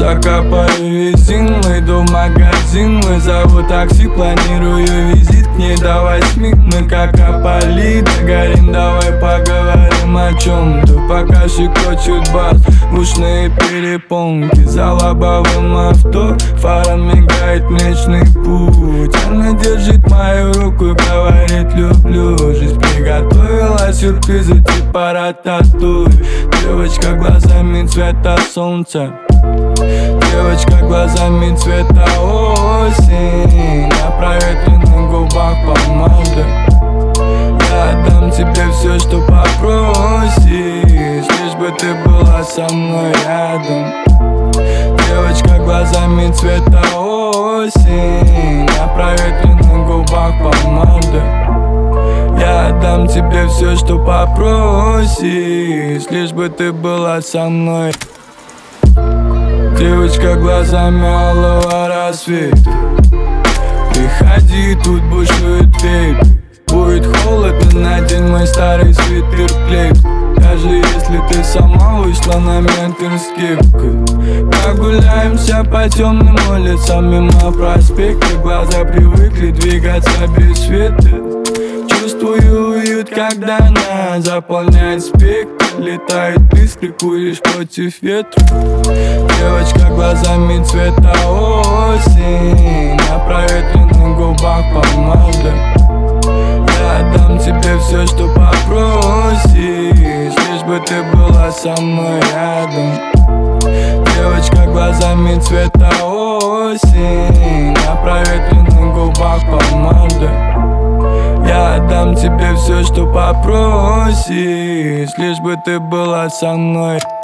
Закопаю резину, иду в магазин. Вызову такси, планирую визит к ней до 8. Мы как Аполлида горим, давай поговорим о чем-то. Пока щекочет бас, ушные перепонки. За лобовым авто фара мигает Млечный Путь. Она держит мою руку и говорит: люблю. Жизнь приготовила сюрпризы типа рататуй. Девочка глазами цвета солнца, девочка глазами цвета осень. На проветренных губах помада. Я отдам тебе все, что попросишь, лишь бы ты была со мной рядом. Девочка глазами цвета осень. На проветренных губах помада. Я отдам тебе все, что попросишь, лишь бы ты была со мной. Девочка глазами алого рассвета, приходи, тут бушует ветер. Будет холодно, надень мой старый свитер клетку. Даже если ты сама вышла на метр с кепкой. Прогуляемся по темным улицам мимо проспекта. Глаза привыкли двигаться без света. Чувствую уют, когда она заполняет спектр. Летает искры, куришь против ветра. Девочка глазами цвета осень. На проветренных губах помада. Я отдам тебе все, что попросишь, лишь бы ты была со мной рядом. Девочка глазами цвета осень. На проветренных губах помада. Я отдам тебе все, что попросишь, лишь бы ты была со мной.